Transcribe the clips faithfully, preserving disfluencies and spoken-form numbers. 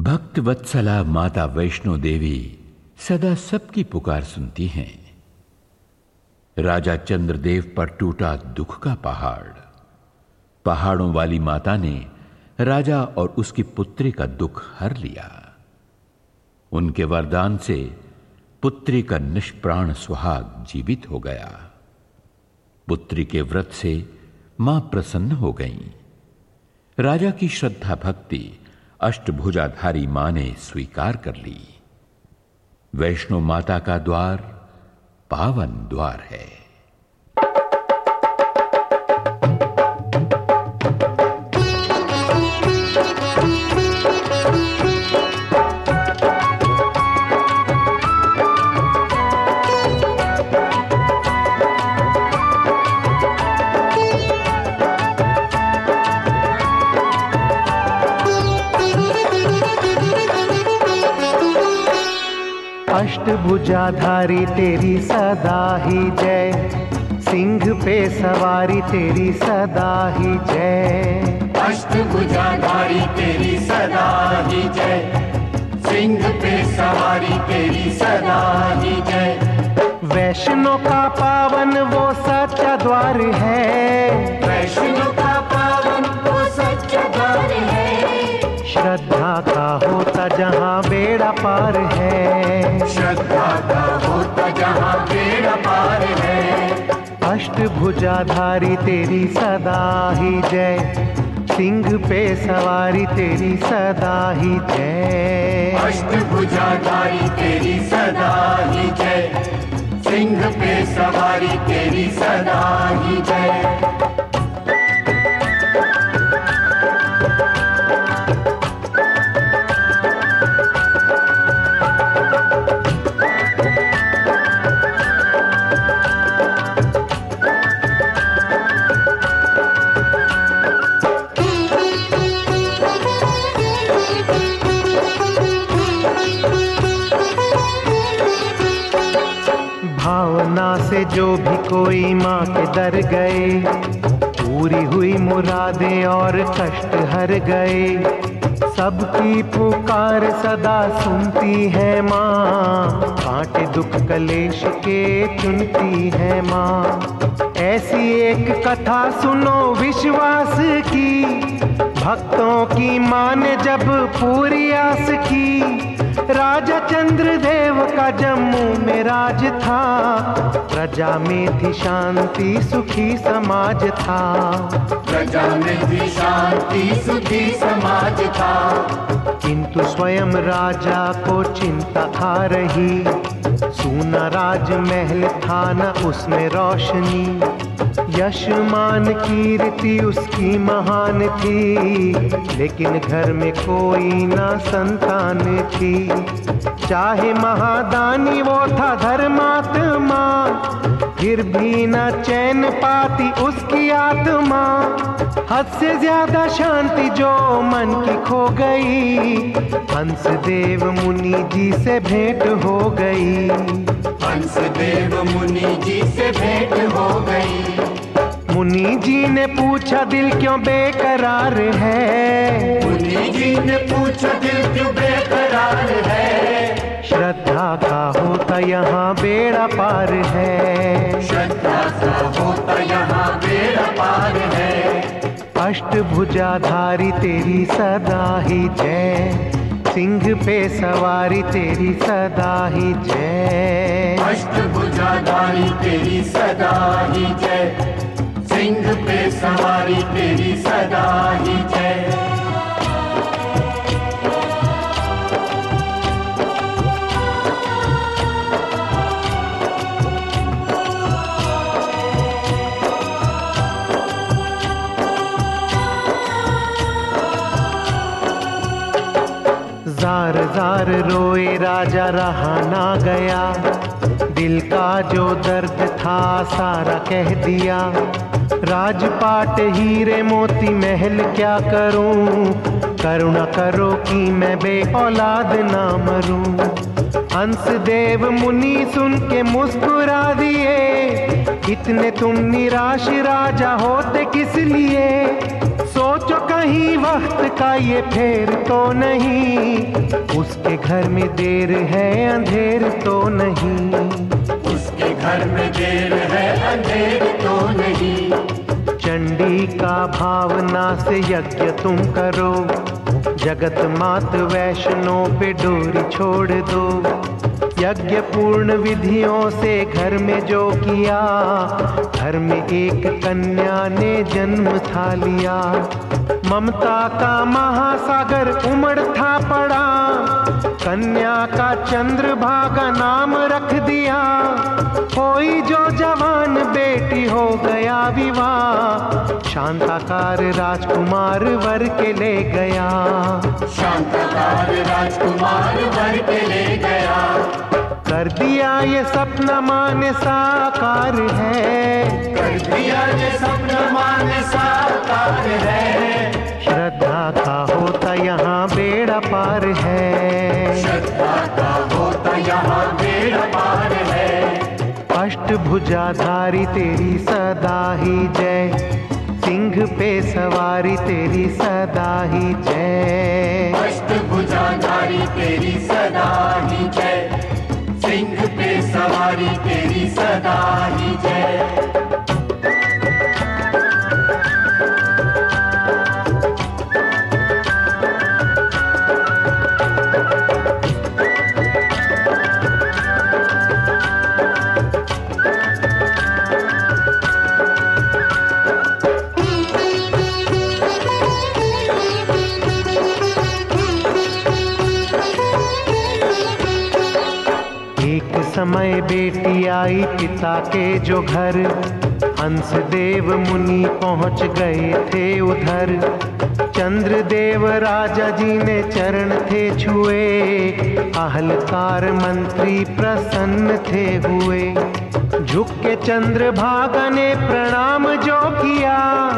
भक्त वत्सला माता वैष्णो देवी सदा सबकी पुकार सुनती हैं। राजा चंद्रदेव पर टूटा दुख का पहाड़। पहाड़ों वाली माता ने राजा और उसकी पुत्री का दुख हर लिया। उनके वरदान से पुत्री का निष्प्राण सुहाग जीवित हो गया। पुत्री के व्रत से मां प्रसन्न हो गईं। राजा की श्रद्धा भक्ति अष्टभुजाधारी मां ने स्वीकार कर ली। वैष्णो माता का द्वार पावन द्वार है। अष्टभुजाधारी तेरी सदा ही जय, सिंह पे सवारी तेरी सदा ही जय। अष्टभुजाधारी तेरी सदा ही जय, सिंह पे सवारी तेरी सदा ही जय। वैष्णो का पावन वो सच्चा द्वार है, वैष्णो का पावन वो सच्चा द्वार है। श्रद्धा का होता जहाँ बेड़ा पार है, श्रद्धा का होता जहाँ बेड़ा पार है। अष्टभुजाधारी तेरी सदा ही जय, सिंह पे सवारी तेरी सदा ही जय। अष्टभुजाधारी तेरी सदा ही जय, सिंह पे सवारी तेरी सदा ही जय। भावना से जो भी कोई माँ के दर गए, पूरी हुई मुरादें और कष्ट हर गए। सबकी पुकार सदा सुनती है माँ, कांटे दुख कलेश के चुनती है माँ। ऐसी एक कथा सुनो विश्वास की, भक्तों की माँ ने जब पूरी आस की। राजा चंद्रदेव का जम्मू में राज था, प्रजा में थी शांति सुखी समाज था। प्रजा में थी शांति सुखी समाज था। किंतु स्वयं राजा को चिंता खा रही, सूना राजमहल था न उसमें रोशनी। यश मान कीर्ति उसकी महान थी, लेकिन घर में कोई ना संतान थी। चाहे महादानी वो था धर्मात्मा, फिर भी न चैन पाती उसकी आत्मा। हद से ज्यादा शांति जो मन की खो गई, हंसदेव मुनि जी से भेंट हो गई। हंसदेव मुनि जी से भेंट हो गई। मुनि जी ने पूछा दिल क्यों बेकरार है, मुनि जी ने पूछा दिल क्यों बेकरार है। श्रद्धा का होता यहाँ बेड़ा पार है, श्रद्धा का होता यहाँ बेड़ा पार है। अष्टभुजाधारी तेरी सदा ही जय, सिंह पे सवारी तेरी सदा ही जय। अष्टभुजाधारी तेरी सदा ही जय, सिंह पे सवारी तेरी सदा ही जय। जार जार रोए राजा रहा ना गया, दिल का जो दर्द था सारा कह दिया। राजपाट हीरे मोती महल क्या करूं, करुणा करो कि मैं बे औलाद ना मरूं। हंसदेव मुनि सुन के मुस्कुरा दिए, इतने तुम निराश राजा होते किस लिए। सोचो कहीं वक्त का ये फेर तो नहीं, उसके घर में देर है अंधेर तो नहीं, उसके घर में देर है अंधेर तो नहीं। चंडी का भावना से यज्ञ तुम करो, जगत मात वैष्णो पे डोरी छोड़ दो। यज्ञ पूर्ण विधियों से घर में जो किया, घर में एक कन्या ने जन्म था लिया। ममता का महासागर उमड़ था पड़ा, कन्या का चंद्रभागा नाम रख दिया। कोई जो जवान बेटी हो गया विवाह, शांताकार राजकुमार वर के ले गया, शांताकार राजकुमार वर के ले गया। कर दिया ये सपना माने साकार है, कर दिया ये सपना माने साकार है। श्रद्धा का होता यहाँ बेड़ा पार है, श्रद्धा का होता यहाँ बेड़ा पार है। अष्टभुजाधारी तेरी सदा ही जय, सिंह पे सवारी तेरी सदा ही जय। अष्टभुजाधारी तेरी सदा ही जय, सिंह पे सवारी तेरी सदा ही जय। समय बेटी आई पिता के जो घर, हंसदेव मुनि पहुंच गए थे उधर। चंद्रदेव राजा जी ने चरण थे छुए, अहलकार मंत्री प्रसन्न थे हुए। झुक के चंद्रभागा ने प्रणाम जो किया,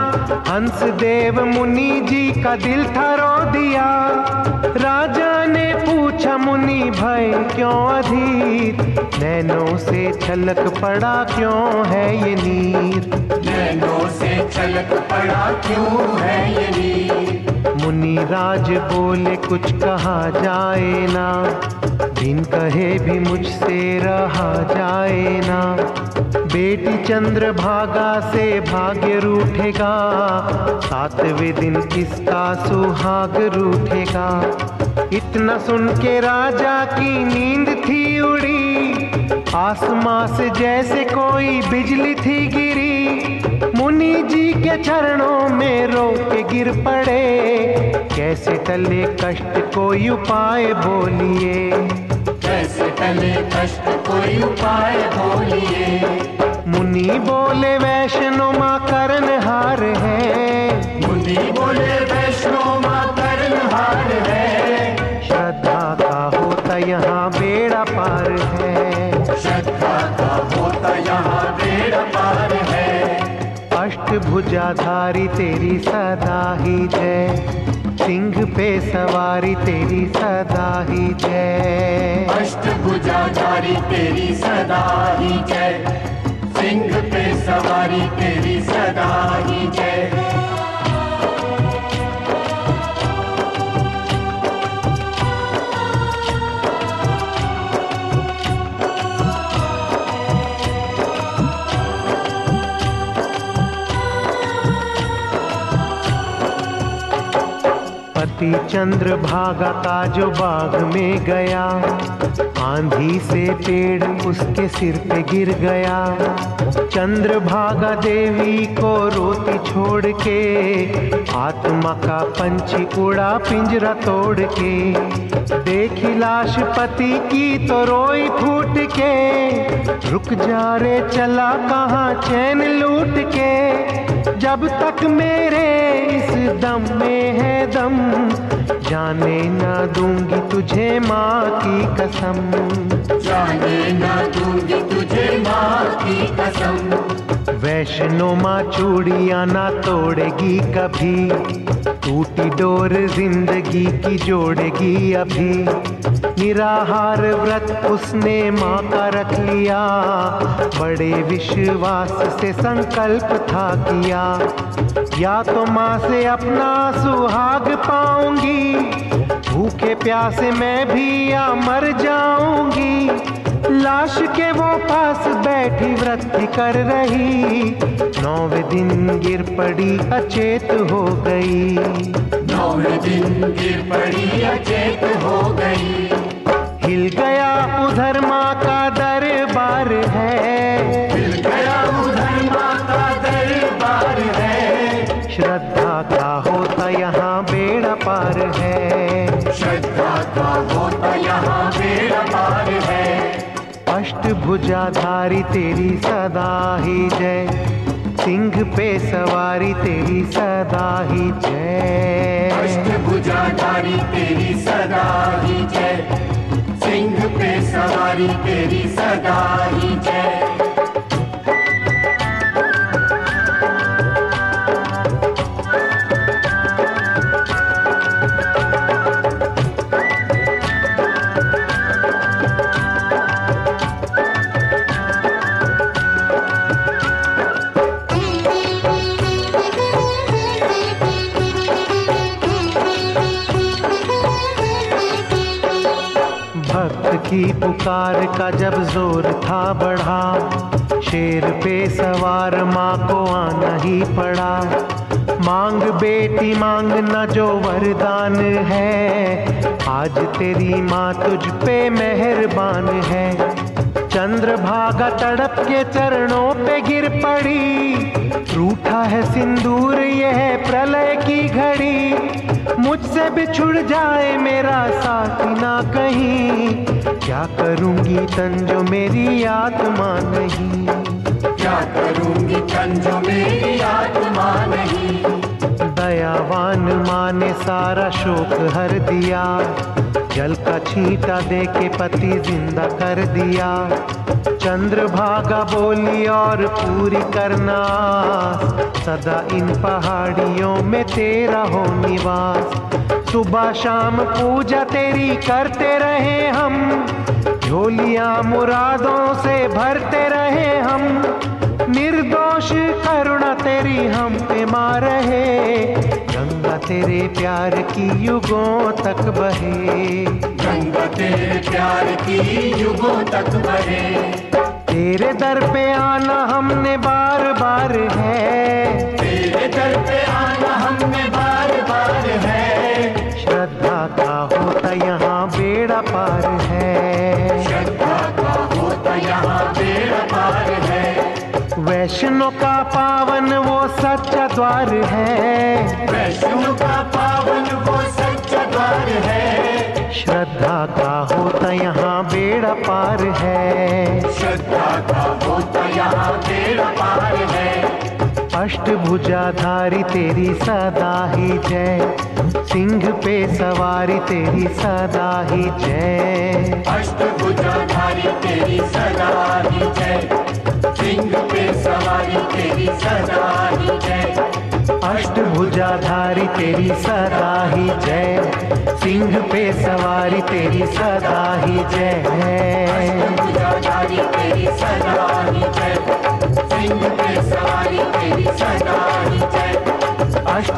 हंसदेव मुनि जी का दिल था रो दिया। राजा ने पूछा मुनि भय क्यों अधीर, नैनों से छलक पड़ा क्यों है ये नीर, नैनों से छलक पड़ा क्यों है ये नीर। मुनि राज बोले कुछ कहा जाए ना, बिन कहे भी मुझसे रहा जाए ना। बेटी चंद्रभागा से भाग्य रूठेगा, सातवें दिन किसका सुहाग रूठेगा। इतना सुन के राजा की नींद थी उड़ी, आसमां से जैसे कोई बिजली थी गिरी। मुनि जी के चरणों में रो के गिर पड़े, कैसे टले कष्ट कोई उपाय बोलिए, कैसे टले कष्ट कोई उपाय बोलिए। मुनि बोले वैष्णो माँ करनहार है, मुनि बोले वैष्णो माँ करनहार है। श्रद्धा का होता यहाँ बेड़ा पार है, श्रद्धा का होता यहाँ बेड़ा पार है। अष्टभुजाधारी तेरी सदा ही जय, सिंह पे सवारी तेरी सदा ही जय। अष्टभुजाधारी तेरी सदा ही जय, सिंह पे सवारी तेरी सदा ही जय। पति चंद्रभागा का जो बाग में गया, आंधी से पेड़ उसके सिर पे गिर गया। चंद्रभागा देवी को रोती छोड़ के, आत्मा का पंछी उड़ा पिंजरा तोड़ के। देखी लाश पति की तो रोई फूट के, रुक जा रे चला कहाँ चैन लूट के। जब तक मेरे इस दम में है दम, जाने ना दूंगी तुझे माँ की कसम, जाने ना दूंगी तुझे माँ की कसम। वैष्णो माँ चूड़ियाँ ना तोड़ेगी कभी, टूटी डोर जिंदगी की जोड़ेगी अभी। निराहार व्रत उसने माँ का रख लिया, बड़े विश्वास से संकल्प था किया। या तो माँ से अपना सुहाग पाऊंगी, भूखे प्यासे मैं भी या मर जाऊंगी, लाश के वो पास बैठी व्रत कर रही, नौवे दिन गिर पड़ी अचेत हो गई। नौवे दिन गिर पड़ी अचेत हो गई। हिल गया उधर माँ का दरबार है, हिल गया उधर माँ का दरबार है। श्रद्धा का होता यहाँ बेड़ा पार है, श्रद्धा का होता यहाँ बेड़ा पार है। अष्टभुजाधारी तेरी सदा ही जय, सिंह पे सवारी तेरी सदा ही जय। अष्टभुजाधारी तेरी सदा ही जय, सिंह पे सवारी तेरी सदा ही जय। की पुकार का जब जोर था बढ़ा, शेर पे सवार माँ को आना ही पड़ा। मांग बेटी मांग न जो वरदान है, आज तेरी माँ तुझ पे मेहरबान है। चंद्रभागा तड़प के चरणों पे गिर पड़ी, रूठा है सिंदूर यह प्रलय की घड़ी। मुझसे बिछुड़ जाए मेरा साथी ना कहीं, क्या करूंगी तन जो मेरी आत्मा नहीं। क्या करूंगी तन जो मेरी आत्मा नहीं। दयावान माँ ने सारा शोक हर दिया, जल का छींटा दे के पति जिंदा कर दिया। चंद्रभागा बोली और पूरी करना, सदा इन पहाड़ियों में तेरा हो निवास। सुबह शाम पूजा तेरी करते रहे हम, झोलियां मुरादों से भरते रहे हम। निर्दोष करुणा तेरी हम पे माँ रहे, गंगा तेरे प्यार की युगों तक बहे। गंगा तेरे प्यार की युगों तक बहे। तेरे दर पे आना हमने बार बार है, तेरे दर पे आना हमने बार बार है। श्रद्धा का होता यहाँ बेड़ा पार है, श्रद्धा का होता यहाँ बेड़ा पार है। वैष्णो का पावन वो सच्चा द्वार है, वैष्णो का पावन वो सच्चा द्वार है। श्रद्धा का होता यहाँ बेड़ा पार है, श्रद्धा का होता यहाँ बेड़ा पार है। अष्टभुजाधारी तेरी सदा ही जय, सिंह पे सवारी तेरी सदा ही जय। अष्टभुजाधारी तेरी सदा ही जय, सिंह पे सवारी तेरी सदा ही जय। अष्टभुजाधारी तेरी सदा ही जय, सिंह पे सवारी तेरी सदा ही जय। अष्टभुजाधारी तेरी सदा ही जय, सिंह पे सवारी तेरी सदा ही जय।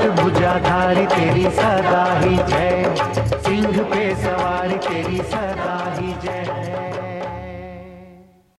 अष्टभुजाधारी तेरी सदा ही जय, सिंह पे सवारी तेरी सदा